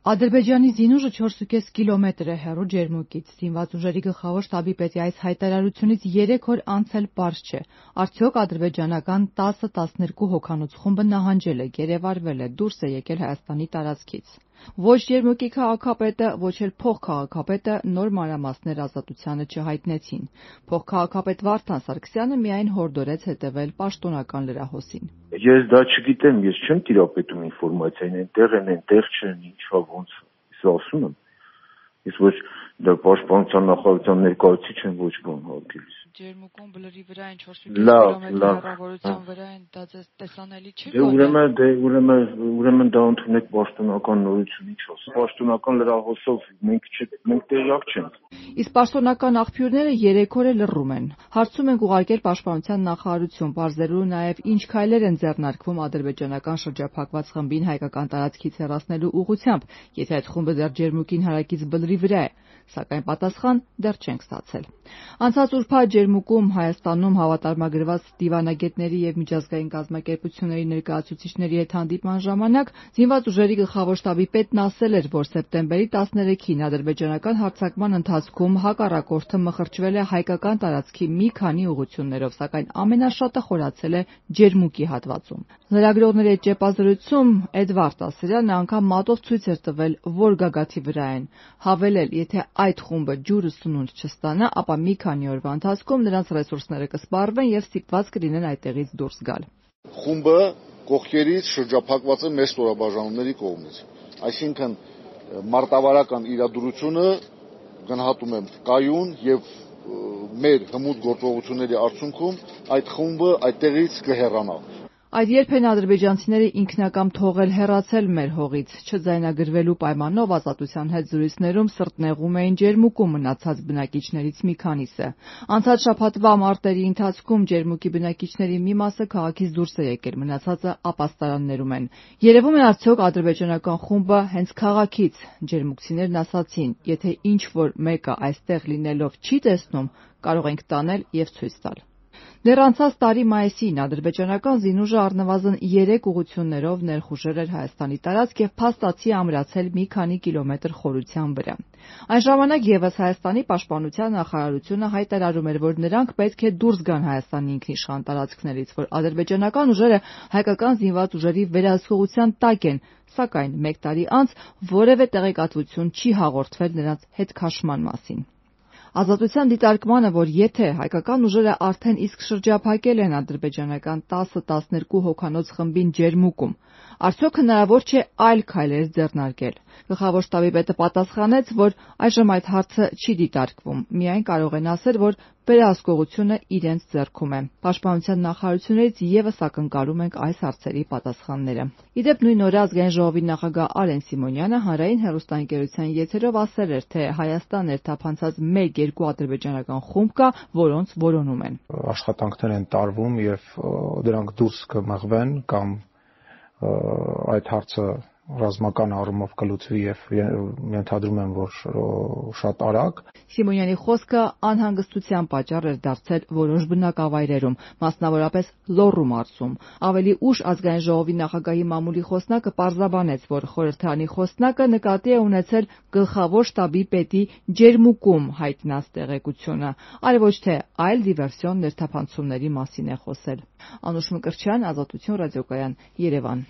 Ադրբեջանի զինուժը 4,5 կիլոմետր է հեռու ջերմուկից։ Զինված ուժերի գլխավոր շտաբի պետի այս հայտարարությունից 3 օր անց էլ պարզ չէ. արդյոք ադրբեջանական 10-12 հոգանոց խումբը նահանջել է, գերեվարվել է, դուրս է եկել Հայաստանի տարածքից։ Ոչ ջերմուկի քաղաքապետը, ոչ էլ փոխքաղաքապետը նոր մանրամասներ Ազատությանը չհայտնեցին։ Փոխքաղաքապետ Վարդան Սարգսյանը միայն հորդորեց հետևել պաշտոնական լրահոսին։ Ես դա չգիտեմ, ես չեմ տիրապետում ինֆորմացիային, այնտեղ չեն, ինչա ոնց, ես ասում եմ։ Ես ոչ դա պաշտպանության նախարարության ներկայացուցիչ չեմ, ոչ բան հատկելիս։ Ջերմուկում բլրի վրա են 4,5 կիլոմետր հեռավորության վրա են, դա տեսանելի չի գոնե։ Ուրեմն դա ընդունեք պաշտոնական նորություն, ինչ ասեմ։ Պաշտոնական լրահոսով մենք տեղյակ չենք։ Իսկ պաշտոնական աղբյուրները 3 օր է լռում են։ Հարցում ենք ուղարկել պաշտպանության նախարարություն, պարզելու նաև ինչ քայլեր են ձեռնարկվում ադրբեջանական շրջափակված խմբին հայկական տարածքից հեռացնելու ուղղությամբ, եթե այդ խումբը դեռ ջերմուկին հարակից բլրի վրա է, սակայն պատասխան դեռ չենք ստացել։ Անցած ուրբաթ ջերմուկում Հայաստանում հավատարմագրված դիվանագետների եւ միջազգային կազմակերպությունների ներկայացուցիչների հետ հանդիպման ժամանակ զինված ուժերի գլխավոր շտաբի պետն ասել էր, որ սեպտեմբերի 13-ին ադրբեջանական հարձակման ընթացքում հակառակորդը մխրճվել է հայկական տարածքի մի քանի ուղղություններով, սակայն ամենաշատը խորացել է ջերմուկի հատվածում։ Լրագրողների հետ ճեպազրույցում Էդվարդ Ասրյանը անգամ մատով ցույց էր տվել, որ գագաթի վրա են, հավելել, եթե այդ խումբը ջուրը սնունդ չստանա, ապա մի քանի օրվա ընթացքում նրանց ռեսուրսները կսպառվեն եւ ստիպված կլինեն այդտեղից դուրս գալ։ Խումբը կողքերից շրջափակված է մեր ստորաբաժանումների կողմից, այսինքն մարտավարական իրադրությունը գնահատում եմ կայուն եւ մեր հմուտ գործողությունների արդյունքում այդ խումբը այդտեղից կհեռանա։ Այդ երբ են ադրբեջանցիները ինքնակամ թողել հեռացել մեր հողից, չձայնագրվելու պայմանով ազատության հետ զրույցներում սրտնեղում էին ջերմուկում մնացած բնակիչներից մի քանիսը։ Անցած շաբաթվա մարտերի ընթացքում ջերմուկի բնակիչների մի մասը քաղաքից դուրս է եկել, մնացածը ապաստարաններում են։ Երևում է արդյոք ադրբեջանական խումբը հենց քաղաքից, ջերմուկցիներն ասացին, եթե ինչ-որ մեկը այստեղ լինելով չի տեսնում, կարող ենք տանել եւ ցույց տալ։ Դեռ անցած տարի մայիսին ադրբեջանական զինուժը առնվազն 3 ուղղություններով ներխուժել էր Հայաստանի տարածք եւ փաստացի ամրացել մի քանի կիլոմետր խորության վրա։ Այն ժամանակ եւս Հայաստանի պաշտպանության նախարարությունը հայտարարում էր, որ նրանք պետք է դուրս գան Հայաստանի ինքնիշխան տարածքներից, որ ադրբեջանական ուժերը հայկական զինված ուժերի վերահսկողության տակ են, սակայն 1 տարի անց որևէ տեղեկատվություն չի հաղորդվել նրանց հետ քաշման մասին։ Ազատության դիտարկմանը, որ եթե հայկական ուժերը արդեն իսկ շրջափակել են ադրբեջանական 10-12 հոգանոց խմբին ջերմուկում, արդյոք հնարավոր չէ այլ քայլեր ձեռնարկել։ Գլխավոր շտաբի պետը պատասխանեց, որ այժմ այդ հարցը չի դիտարկվում, միայն կարող են ասել, որ վերահսկողությունը իրենց ձեռքում է։ Պաշտպանության նախարարությունից եւս ակնկալում ենք այս հարցերի պատասխանները։ Իդեպ նույն օրը Ազգային ժողովի նախագահ Արեն Սիմոնյանը հանրային հեռուստաընկերության եթերով ասել էր, թե Հայաստան ներթափանցած 1-2 ադրբեջանական խումբ կա, որոնց որոնում են։ Աշխատանքներ են տարվում եւ դրանք դուրս կմղվեն կամ այդ հարցը ռազմական առումով կլուծվի եւ ենթադրում եմ, որ շատ արագ։ Սիմոնյանի խոսքը անհանգստության պատճառ էր դարձել որոշ բնակավայրերում, մասնավորապես Լոռու մարզում։ Ավելի ուշ Ազգային ժողովի նախագահի մամուլի խոսնակը պարզաբանեց, որ խորհրդարանի խոսնակը նկատի է ունեցել գլխավոր շտաբի պետի ջերմուկում հայտնած տեղեկությունը, այլ ոչ թե այլ դիվերսիոն ներթափանցումների մասին է խոսել։ Անուշ Մկրտչյան, Ազատություն ռադիոկայան, Երևան։